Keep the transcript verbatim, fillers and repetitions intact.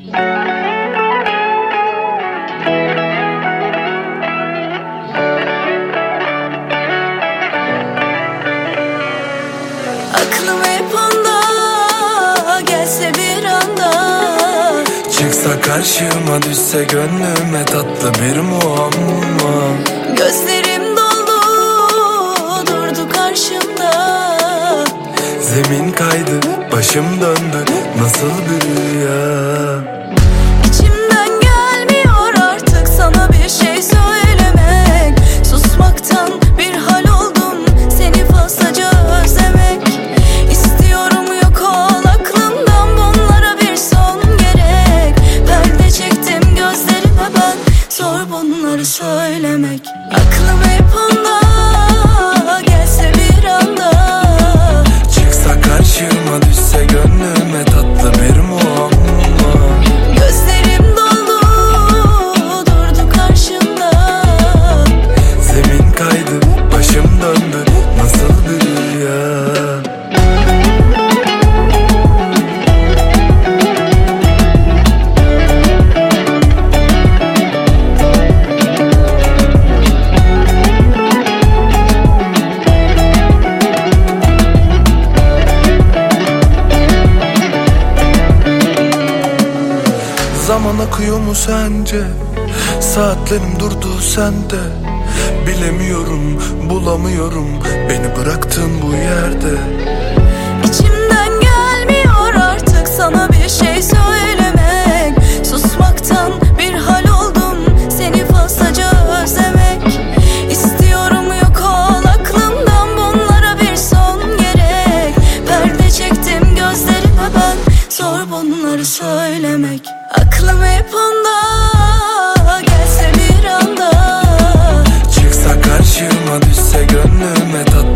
Aklım hep onda, gelse bir anda. Çıksa karşıma, düşse gönlüme tatlı bir muamma. Gözlerim doldu, durdu karşımda. Zemin kaydı, başım döndü, nasıl bir rüya. İçimden gelmiyor artık sana bir şey söylemek. Susmaktan bir hal oldum, seni fazlaca özlemek. İstiyorum yok ol aklımdan, bunlara bir son gerek. Perde çektim gözlerime ben, zor bunları söylemek. Aklım hep onda, gelse bir anda. Çıksa karşıma, düşse gönlüme tatlı bir muamma. Gözlerim doldu, durdu karşımda. Zemin kaydı, başım döndü, nasıl bir rüya. Zaman akıyor mu sence? Saatlerim durdu sende. Bilemiyorum, bulamıyorum beni bıraktın bu yerde. İçimden gelmiyor artık sana bir şey söylemek. Susmaktan bir hal oldum, seni fazlaca özlemek. İstiyorum yok ol aklımdan, bunlara bir son gerek. Perde çektim gözlerime ben, zor bunları söylemek. Aklım hep onda, gelse bir anda. Çıksa karşıma, düşse gönlüme tatlı